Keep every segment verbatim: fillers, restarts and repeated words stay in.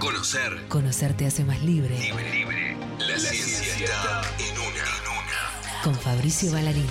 Conocer. Conocer te hace más libre. Libre, libre. La, La ciencia, ciencia está en una. En una. Con Fabricio Ballarini.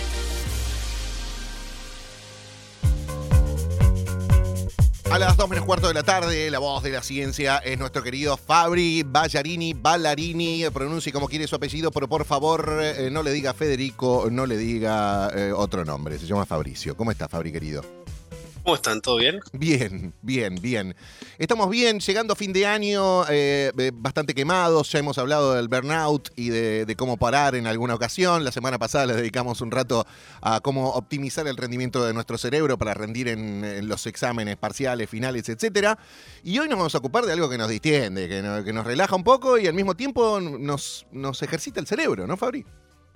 A las dos menos cuarto de la tarde, la voz de la ciencia es nuestro querido Fabri Ballarini, Ballarini, pronuncie como quiere su apellido, pero por favor eh, no le diga Federico, no le diga eh, otro nombre, se llama Fabricio. ¿Cómo está, Fabri, querido? ¿Cómo están? ¿Todo bien? Bien, bien, bien. Estamos bien, llegando a fin de año, eh, eh, bastante quemados, ya hemos hablado del burnout y de, de cómo parar en alguna ocasión. La semana pasada le dedicamos un rato a cómo optimizar el rendimiento de nuestro cerebro para rendir en, en los exámenes parciales, finales, etcétera. Y hoy nos vamos a ocupar de algo que nos distiende, que, no, que nos relaja un poco y al mismo tiempo nos, nos ejercita el cerebro, ¿no, Fabri?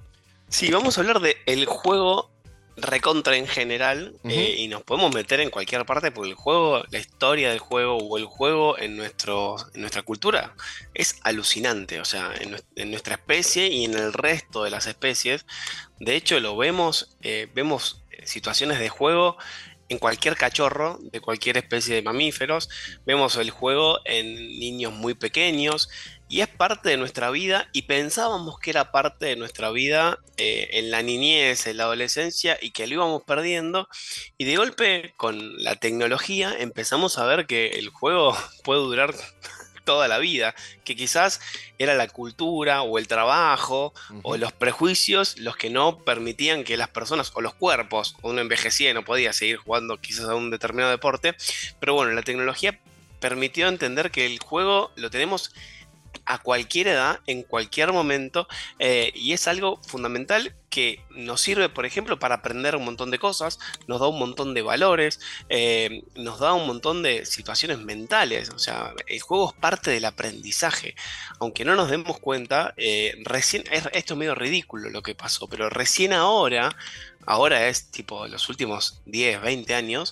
Sí, vamos a hablar de el juego recontra en general, uh-huh. eh, y nos podemos meter en cualquier parte porque el juego, la historia del juego o el juego en, nuestro, en nuestra cultura es alucinante, o sea, en, en nuestra especie y en el resto de las especies. De hecho, lo vemos, eh, vemos situaciones de juego en cualquier cachorro de cualquier especie de mamíferos, vemos el juego en niños muy pequeños y es parte de nuestra vida y pensábamos que era parte de nuestra vida eh, en la niñez, en la adolescencia y que lo íbamos perdiendo y de golpe con la tecnología empezamos a ver que el juego puede durar toda la vida, que quizás era la cultura o el trabajo uh-huh. o los prejuicios los que no permitían que las personas o los cuerpos, uno envejecía y no podía seguir jugando quizás a un determinado deporte, pero bueno, la tecnología permitió entender que el juego lo tenemos a cualquier edad, en cualquier momento, eh, y es algo fundamental que nos sirve, por ejemplo, para aprender un montón de cosas, nos da un montón de valores, eh, nos da un montón de situaciones mentales, o sea, el juego es parte del aprendizaje, aunque no nos demos cuenta, eh, recién, es, esto es medio ridículo lo que pasó, pero recién ahora, ahora es tipo los últimos diez, veinte años,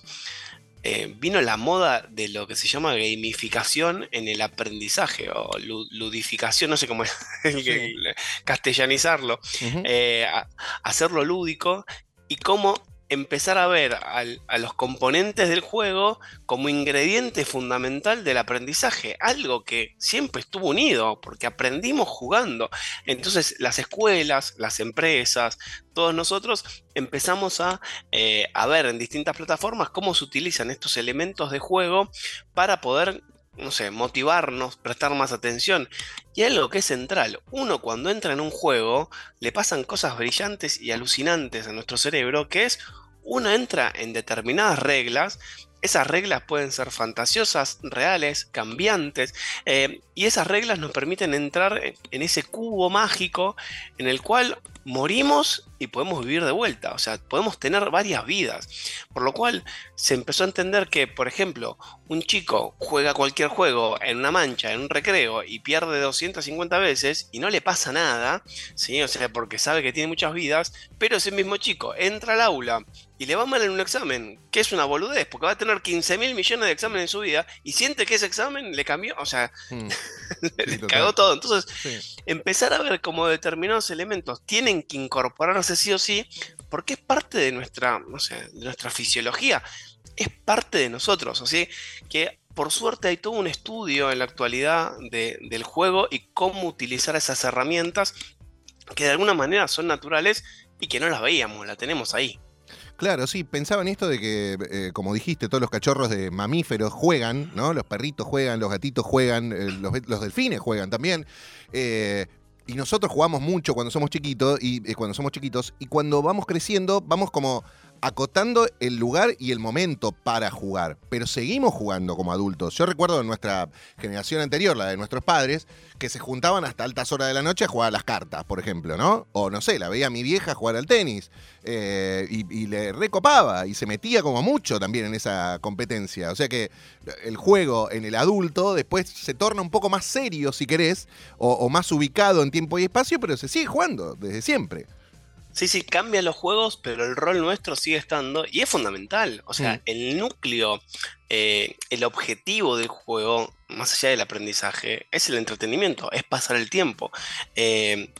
Eh, vino la moda de lo que se llama gamificación en el aprendizaje o ludificación, no sé cómo sí. castellanizarlo, uh-huh. eh, a, hacerlo lúdico y cómo empezar a ver al, a los componentes del juego como ingrediente fundamental del aprendizaje, algo que siempre estuvo unido porque aprendimos jugando. Entonces las escuelas, las empresas, todos nosotros empezamos a, eh, a ver en distintas plataformas cómo se utilizan estos elementos de juego para poder, no sé, motivarnos, prestar más atención. Y algo que es central, uno cuando entra en un juego le pasan cosas brillantes y alucinantes a nuestro cerebro, que es, uno entra en determinadas reglas, esas reglas pueden ser fantasiosas, reales, cambiantes, eh, y esas reglas nos permiten entrar en, en ese cubo mágico en el cual morimos y podemos vivir de vuelta, o sea, podemos tener varias vidas, por lo cual se empezó a entender que, por ejemplo, un chico juega cualquier juego en una mancha, en un recreo y pierde doscientas cincuenta veces y no le pasa nada, ¿sí? O sea, porque sabe que tiene muchas vidas, pero ese mismo chico entra al aula y le va mal en un examen, que es una boludez, porque va a tener quince mil millones de exámenes en su vida y siente que ese examen le cambió, o sea, mm. le sí, cagó todo. Entonces, sí. empezar a ver cómo determinados elementos tienen que incorporarse sí o sí, porque es parte de nuestra, no sé, de nuestra fisiología, es parte de nosotros, así que por suerte hay todo un estudio en la actualidad de, del juego y cómo utilizar esas herramientas que de alguna manera son naturales y que no las veíamos, las tenemos ahí. Claro, sí, pensaba en esto de que, eh, como dijiste, todos los cachorros de mamíferos juegan, ¿no? Los perritos juegan, los gatitos juegan, eh, los, los delfines juegan también. Eh, y nosotros jugamos mucho cuando somos chiquitos y eh, cuando somos chiquitos y cuando vamos creciendo vamos como acotando el lugar y el momento para jugar, pero seguimos jugando como adultos. Yo recuerdo en nuestra generación anterior, la de nuestros padres, que se juntaban hasta altas horas de la noche a jugar a las cartas, por ejemplo, ¿no? O no sé, la veía a mi vieja jugar al tenis eh, y, y le recopaba y se metía como mucho también en esa competencia. O sea que el juego en el adulto después se torna un poco más serio, si querés, o, o más ubicado en tiempo y espacio, pero se sigue jugando desde siempre. Sí, sí, cambian los juegos, pero el rol nuestro sigue estando y es fundamental. O sea, mm. el núcleo, eh, el objetivo del juego, más allá del aprendizaje, es el entretenimiento, es pasar el tiempo. Eh,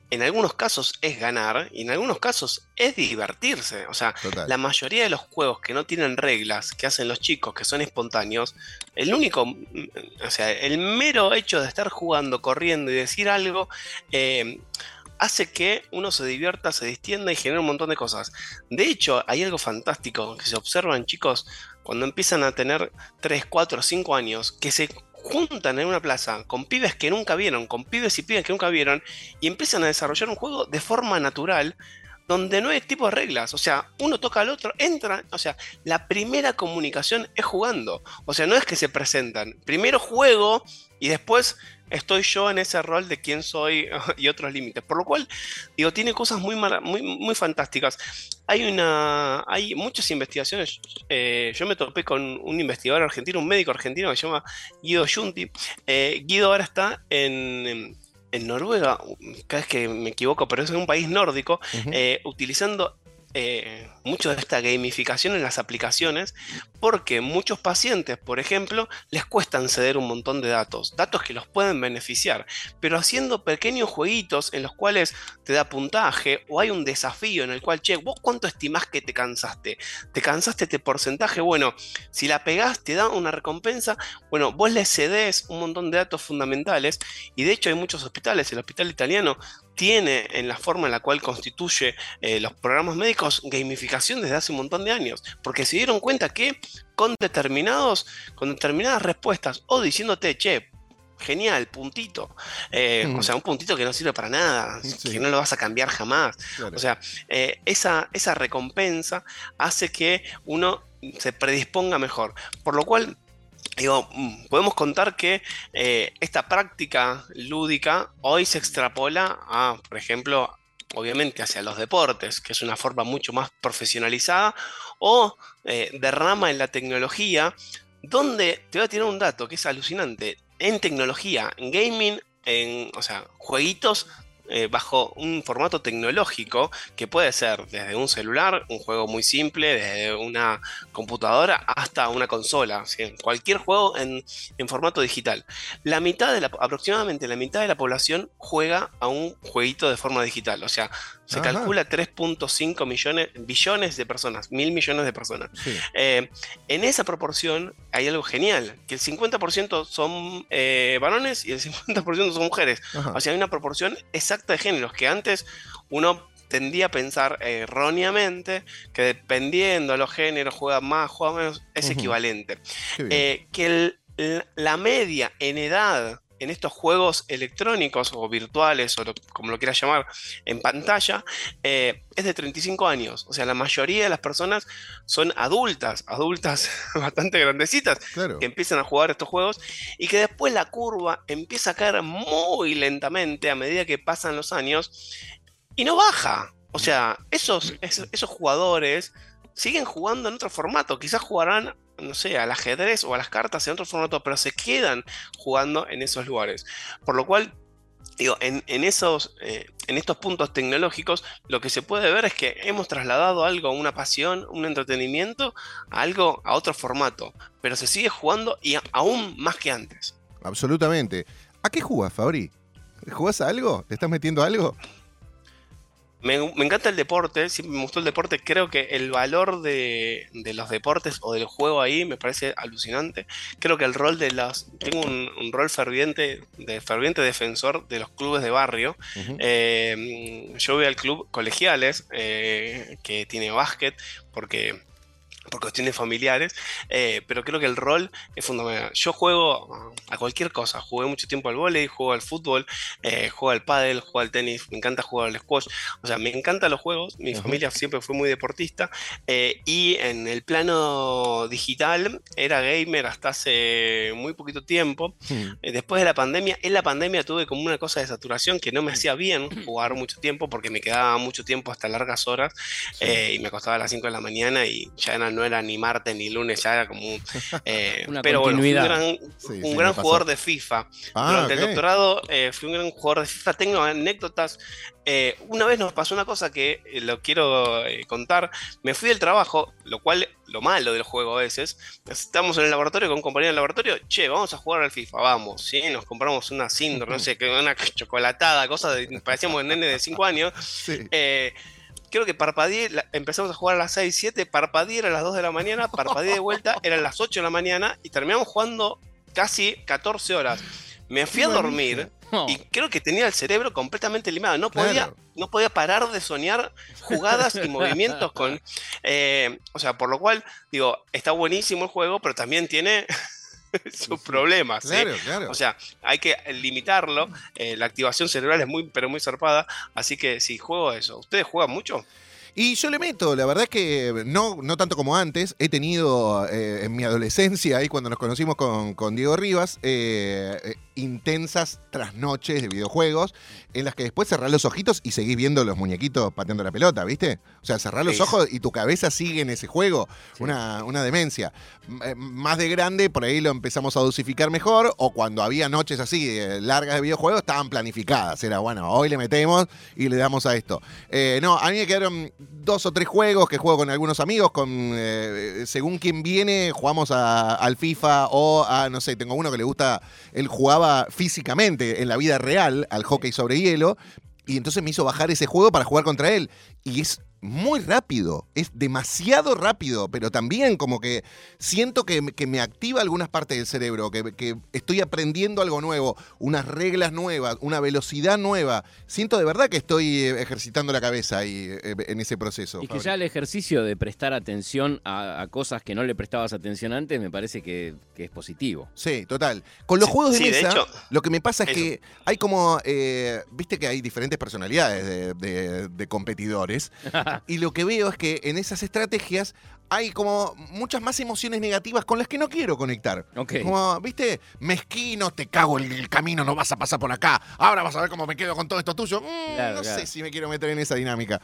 en algunos casos es ganar y en algunos casos es divertirse. O sea, Total. la mayoría de los juegos que no tienen reglas, que hacen los chicos, que son espontáneos, el único, mm, o sea, el mero hecho de estar jugando, corriendo y decir algo, eh, hace que uno se divierta, se distienda y genere un montón de cosas. De hecho, hay algo fantástico que se observa en chicos cuando empiezan a tener tres, cuatro, cinco años, que se juntan en una plaza con pibes que nunca vieron, con pibes y pibes que nunca vieron, y empiezan a desarrollar un juego de forma natural, donde no hay tipo de reglas. O sea, uno toca al otro, entra, o sea, la primera comunicación es jugando. O sea, no es que se presentan. Primero juego y después estoy yo en ese rol de quién soy y otros límites. Por lo cual, digo, tiene cosas muy, mara- muy, muy fantásticas. Hay una, hay muchas investigaciones. Eh, yo me topé con un investigador argentino, un médico argentino que se llama Guido Giunti. Eh, Guido ahora está en, en- en Noruega, cada vez que me equivoco, pero es en un país nórdico, Ujú. eh, utilizando eh, mucho de esta gamificación en las aplicaciones, porque muchos pacientes, por ejemplo, les cuestan ceder un montón de datos, datos que los pueden beneficiar, pero haciendo pequeños jueguitos en los cuales te da puntaje o hay un desafío en el cual, che, ¿vos cuánto estimás que te cansaste? ¿Te cansaste este porcentaje? Bueno, si la pegás, te da una recompensa. Bueno, vos le cedés un montón de datos fundamentales y de hecho hay muchos hospitales, el hospital italiano tiene en la forma en la cual constituye eh, los programas médicos gamificación desde hace un montón de años, porque se dieron cuenta que con determinados, con determinadas respuestas o diciéndote, che, genial, puntito, eh, Mm. o sea, un puntito que no sirve para nada, Sí. que no lo vas a cambiar jamás. Claro. O sea, eh, esa, esa recompensa hace que uno se predisponga mejor, por lo cual digo, mm, podemos contar que eh, esta práctica lúdica hoy se extrapola a, por ejemplo, obviamente hacia los deportes, que es una forma mucho más profesionalizada, o eh, derrama en la tecnología, donde te voy a tirar un dato que es alucinante. En tecnología, en gaming, en, o sea, jueguitos eh, bajo un formato tecnológico que puede ser desde un celular, un juego muy simple, desde una computadora hasta una consola, ¿sí? Cualquier juego en, en formato digital. La mitad de la, aproximadamente la mitad de la población juega a un jueguito de forma digital, o sea, se Ajá. calcula tres punto cinco millones, billones de personas, mil millones de personas. Sí. Eh, en esa proporción hay algo genial, que el cincuenta por ciento son eh, varones y el cincuenta por ciento son mujeres. Ajá. O sea, hay una proporción exacta de géneros, que antes uno tendía a pensar erróneamente que dependiendo de los géneros, juega más, juega menos, es Ujú. equivalente. Qué bien. Eh, que el- l- la media en edad en estos juegos electrónicos o virtuales, o lo- como lo quieras llamar, en pantalla, eh, es de treinta y cinco años. O sea, la mayoría de las personas son adultas, adultas bastante grandecitas, Claro. que empiezan a jugar estos juegos y que después la curva empieza a caer muy lentamente a medida que pasan los años y no baja. O sea, esos, esos, esos jugadores siguen jugando en otro formato. Quizás jugarán, no sé, al ajedrez o a las cartas en otro formato, pero se quedan jugando en esos lugares. Por lo cual, digo, en, en esos, eh, en estos puntos tecnológicos, lo que se puede ver es que hemos trasladado algo, una pasión, un entretenimiento, a algo, a otro formato. Pero se sigue jugando y a- aún más que antes. Absolutamente. ¿A qué jugás, Fabri? ¿Jugás a algo? ¿Le estás metiendo algo? Me, me encanta el deporte, siempre me gustó el deporte. Creo que el valor de, de los deportes o del juego ahí me parece alucinante. Creo que el rol de las. Tengo un, un rol ferviente, de ferviente defensor de los clubes de barrio. Ujú. Eh, yo voy al club Colegiales, eh, que tiene básquet, porque. Por cuestiones familiares, eh, pero creo que el rol es fundamental. Yo juego a cualquier cosa, jugué mucho tiempo al vóley, juego al fútbol, eh, juego al pádel, juego al tenis, me encanta jugar al squash, o sea, me encantan los juegos, mi Ujú. familia siempre fue muy deportista, eh, y en el plano digital era gamer hasta hace muy poquito tiempo. Hmm. Eh, Después de la pandemia, en la pandemia tuve como una cosa de saturación que no me hacía bien jugar mucho tiempo porque me quedaba mucho tiempo hasta largas horas, Sí. eh, y me acostaba a las cinco de la mañana y ya eran no era ni martes ni lunes, ya era como un... Eh, Una pero bueno, fui un continuidad. gran, Sí, un sí, gran me pasó. jugador de FIFA. Ah, Durante ok. el doctorado eh, fui un gran jugador de FIFA, tengo anécdotas. Eh, una vez nos pasó una cosa que eh, lo quiero eh, contar. Me fui del trabajo, lo cual, lo malo del juego a veces, estamos en el laboratorio con un compañero del laboratorio, che, vamos a jugar al FIFA, vamos, ¿sí? Nos compramos una Sindor, no sé, que una chocolatada, cosas de, parecíamos nene de cinco años. Sí. Eh, Creo que parpadeé, la- empezamos a jugar a las seis, siete, parpadeé a las dos de la mañana, parpadeé de vuelta, eran las ocho de la mañana y terminamos jugando casi catorce horas. Me fui a dormir No. y creo que tenía el cerebro completamente limado. No podía, Claro. no podía parar de soñar jugadas y movimientos con... eh, o sea, por lo cual, digo, está buenísimo el juego, pero también tiene sus problemas. ¿sí? Claro, claro. O sea, hay que limitarlo. eh, la activación cerebral es muy, pero muy zarpada. Así que sí, juego eso. ¿Ustedes juegan mucho? Y yo le meto, la verdad es que no, no tanto como antes. He tenido eh, en mi adolescencia, ahí cuando nos conocimos con, con Diego Rivas, eh, eh, intensas trasnoches de videojuegos en las que después cerrás los ojitos y seguís viendo los muñequitos pateando la pelota, ¿viste? O sea, cerrás los Sí. ojos y tu cabeza sigue en ese juego. Sí. Una, una demencia. M- eh, Más de grande, por ahí lo empezamos a dosificar mejor, o cuando había noches así eh, largas de videojuegos, estaban planificadas. Era, bueno, hoy le metemos y le damos a esto. Eh, no, a mí me quedaron dos o tres juegos que juego con algunos amigos, con eh, según quien viene, jugamos a- al FIFA o a, no sé, tengo uno que le gusta, él jugaba físicamente en la vida real al hockey sobre hielo, y entonces me hizo bajar ese juego para jugar contra él. Y es muy rápido, es demasiado rápido, pero también como que siento que, que me activa algunas partes del cerebro, que, que estoy aprendiendo algo nuevo, unas reglas nuevas, una velocidad nueva. Siento de verdad que estoy eh, ejercitando la cabeza ahí eh, en ese proceso. Y que Fabri. ya el ejercicio de prestar atención a, a cosas que no le prestabas atención antes me parece que, que es positivo. Sí, total. Con los Sí, juegos de sí, de mesa, hecho, lo que me pasa es eso. que hay como, eh, viste que hay diferentes personalidades de, de- de competidores, y lo que veo es que en esas estrategias hay como muchas más emociones negativas con las que no quiero conectar. Ok. Como, viste, mezquino, te cago en el camino, no vas a pasar por acá, ahora vas a ver cómo me quedo con todo esto tuyo. Mm, Claro, no claro. sé si me quiero meter en esa dinámica.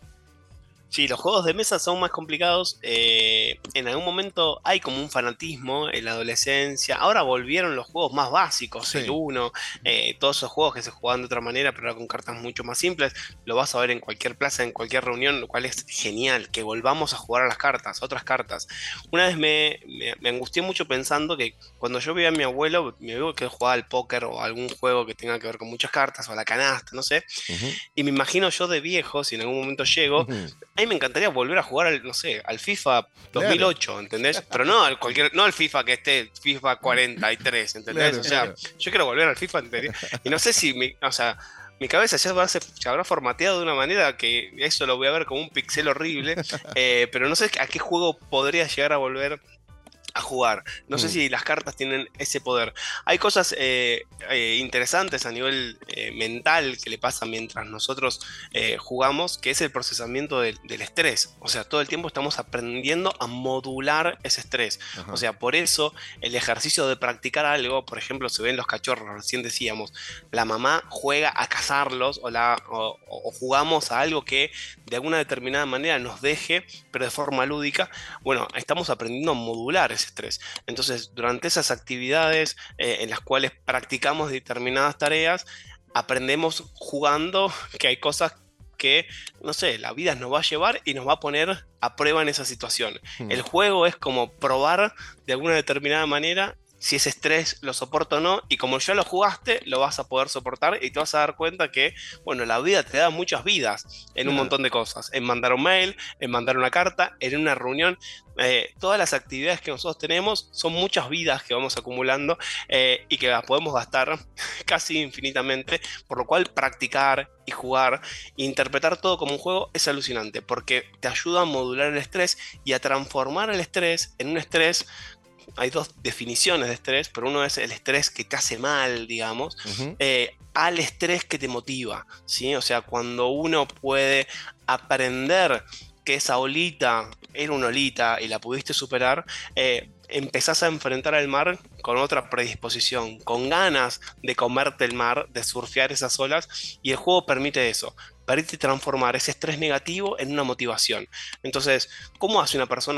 Sí, los juegos de mesa son más complicados. eh, en algún momento hay como un fanatismo en la adolescencia. Ahora volvieron los juegos más básicos, Sí. el Uno, eh, todos esos juegos que se juegan de otra manera, pero ahora con cartas mucho más simples. Lo vas a ver en cualquier plaza, en cualquier reunión, lo cual es genial, que volvamos a jugar a las cartas, a otras cartas. Una vez me, me, me angustié mucho pensando que cuando yo veía a mi abuelo, mi abuelo que jugaba al póker o algún juego que tenga que ver con muchas cartas, o a la canasta, no sé, Ujú, y me imagino yo de viejo, si en algún momento llego, ujú. a mí me encantaría volver a jugar al, no sé, al FIFA dos mil ocho, ¿entendés? Pero no al cualquier, no al FIFA que esté FIFA cuarenta y tres, ¿entendés? Claro, o sea, claro. yo quiero volver al FIFA anterior. Y no sé si mi, o sea, mi cabeza ya va a ser- se habrá formateado de una manera que eso lo voy a ver como un pixel horrible, eh, pero no sé a qué juego podría llegar a volver a jugar. No sé Mm. si las cartas tienen ese poder. Hay cosas eh, eh, interesantes a nivel eh, mental que le pasa mientras nosotros eh, jugamos, que es el procesamiento del, del estrés. O sea, todo el tiempo estamos aprendiendo a modular ese estrés. Ajá. O sea, por eso el ejercicio de practicar algo, por ejemplo, se ven los cachorros, recién decíamos, la mamá juega a cazarlos o, la, o, o jugamos a algo que de alguna determinada manera nos deje, pero de forma lúdica. Bueno, estamos aprendiendo a modular ese estrés. Entonces, durante esas actividades eh, en las cuales practicamos determinadas tareas, aprendemos jugando que hay cosas que, no sé, la vida nos va a llevar y nos va a poner a prueba en esa situación. Hmm. El juego es como probar de alguna determinada manera si ese estrés lo soporta o no, y como ya lo jugaste, lo vas a poder soportar y te vas a dar cuenta que, bueno, la vida te da muchas vidas en un Claro. montón de cosas, en mandar un mail, en mandar una carta, en una reunión. Eh, todas las actividades que nosotros tenemos son muchas vidas que vamos acumulando eh, y que las podemos gastar casi infinitamente, por lo cual practicar y jugar e interpretar todo como un juego es alucinante, porque te ayuda a modular el estrés y a transformar el estrés en un estrés. Hay dos definiciones de estrés, pero uno es el estrés que te hace mal, digamos, Ujú. eh, al estrés que te motiva, ¿sí? O sea, cuando uno puede aprender que esa olita era una olita y la pudiste superar, eh, empezás a enfrentar al mar con otra predisposición, con ganas de comerte el mar, de surfear esas olas, y el juego permite eso, permite transformar ese estrés negativo en una motivación. Entonces, ¿cómo hace una persona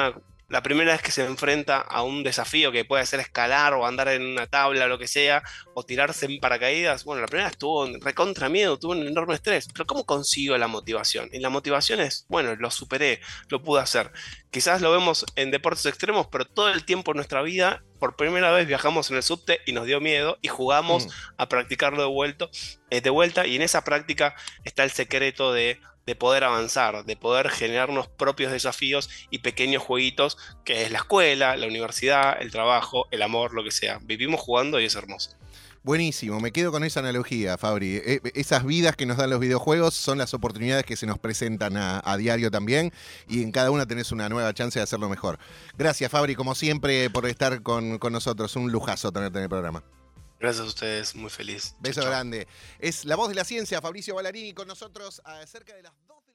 la primera vez que se enfrenta a un desafío que puede ser escalar o andar en una tabla o lo que sea, o tirarse en paracaídas, bueno, la primera vez tuvo un recontra miedo, tuvo un enorme estrés, pero ¿cómo consigo la motivación? Y la motivación es, bueno, lo superé, lo pude hacer. Quizás lo vemos en deportes extremos, pero todo el tiempo en nuestra vida, por primera vez viajamos en el subte y nos dio miedo y jugamos mm. a practicarlo de vuelta, eh, de vuelta, y en esa práctica está el secreto de de poder avanzar, de poder generarnos propios desafíos y pequeños jueguitos, que es la escuela, la universidad, el trabajo, el amor, lo que sea. Vivimos jugando y es hermoso. Buenísimo, me quedo con esa analogía, Fabri. E- esas vidas que nos dan los videojuegos son las oportunidades que se nos presentan a, a diario también, y en cada una tenés una nueva chance de hacerlo mejor. Gracias, Fabri, como siempre, por estar con, con nosotros. Un lujazo tenerte en el programa. Gracias a ustedes, muy feliz. Beso chau, chau. grande. Es La Voz de la Ciencia, Fabricio Ballarini con nosotros a cerca de las dos.